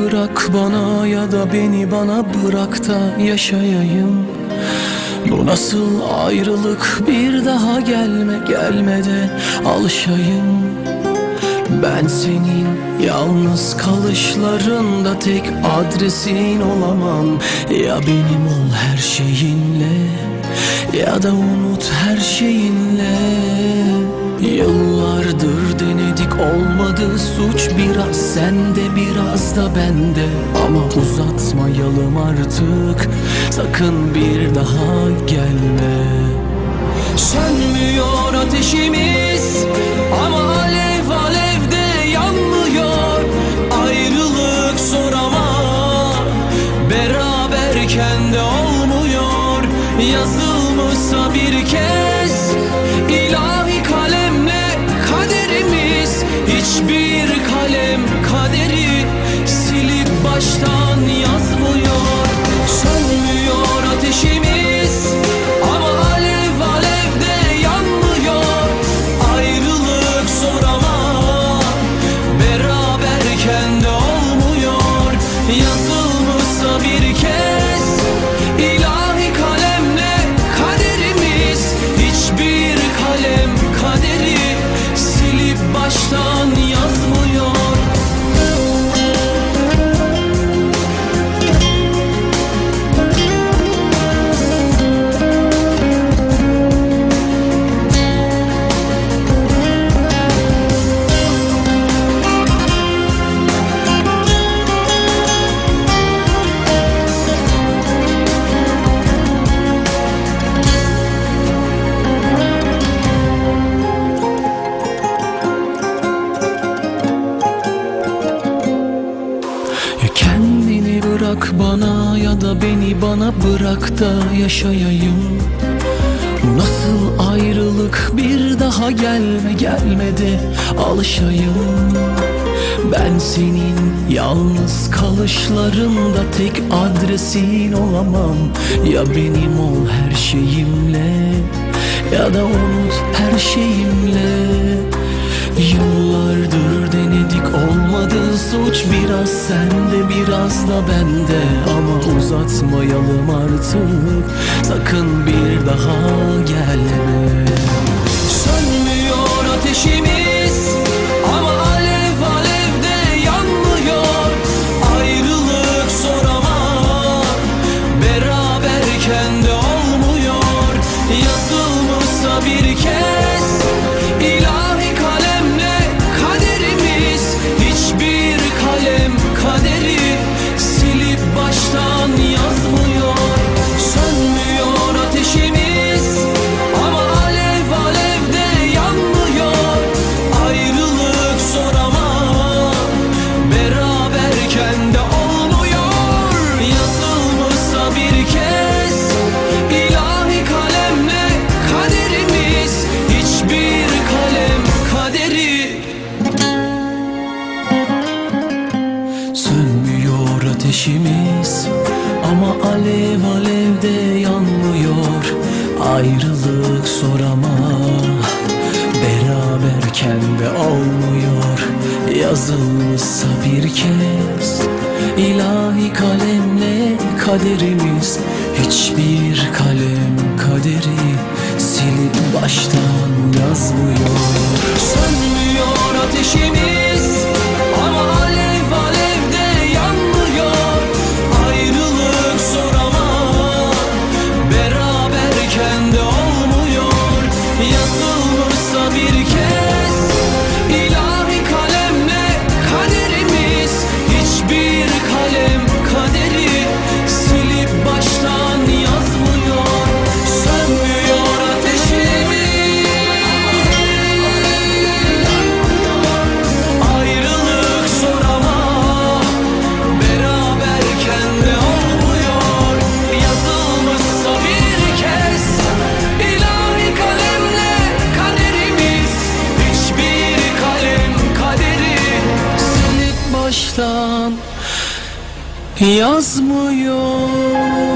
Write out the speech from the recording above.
bırak bana, ya da beni bana bırak da yaşayayım. Bu nasıl ayrılık, bir daha gelme de alışayım. Ben senin yalnız kalışlarında tek adresin olamam. Ya benim ol her şeyinle, ya da unut her şeyinle. Yıllardır denedik, olmadı, suç biraz sende biraz da bende. Ama uzatmayalım artık, sakın bir daha gelme. Sönmüyor ateşimiz ama alev alevde yanmıyor. Ayrılık zor ama beraberken de olmuyor. Yazılmışsa bir kez ilahi kalemle kaderimiz, hiçbir kalem kaderi silip baştan yazmıyor. Sönmüyor ateşimiz ama alev alevde yanmıyor. Ayrılık zor ama beraberken de olmuyor. Yazılmışsa bir kez ilahi kalemle kaderimiz, hiçbir kalem kaderi silip baştan yazmıyor. Kendini bırak bana, ya da beni bana bırak da yaşayayım. Nasıl ayrılık, bir daha gelme de alışayım. Ben senin yalnız kalışlarında tek adresin olamam. Ya benim ol her şeyimle, ya da unut her şeyimle. Yıllardır denedik, olmadı, suç biraz sende biraz da bende. Ama uzatmayalım artık, sakın bir daha gelme. Sönmüyor ateşimiz ama alev alevde yanmıyor. Ayrılık zor ama beraberken de olmuyor. Yazılmışsa bir kez ilahi kalemle kaderimiz, hiçbir kalem kaderi silip baştan yazmıyor. Sönmüyor ateşimiz ama alev alevde yanmıyor. Ayrılık zor ama beraberken de olmuyor. Yazılmışsa bir kez ilahi kalemle kaderimiz, hiçbir kalem kaderi. Sönmüyor ateşimiz ama alev alevde yanmıyor. Ayrılık zor ama beraberken de olmuyor. Yazılmışsa bir kez ilahi kalemle kaderimiz, hiçbir kalem kaderi silip baştan yazmıyor. Sönmüyor ateşimiz ama alev alevde yanmıyor. Ayrılık zor ama beraberken de olmuyor. Yazılmışsa bir kez ilahi kalemle kaderimiz, hiçbir kalem kaderi silip baştan yazmıyor. Sönmüyor ateşimiz, ayrılık zor ama beraberken de olmuyor. Yazılmışsa bir kez ilahi kalemle kaderimiz, hiçbir kalem kaderi silip baştan yazmıyor.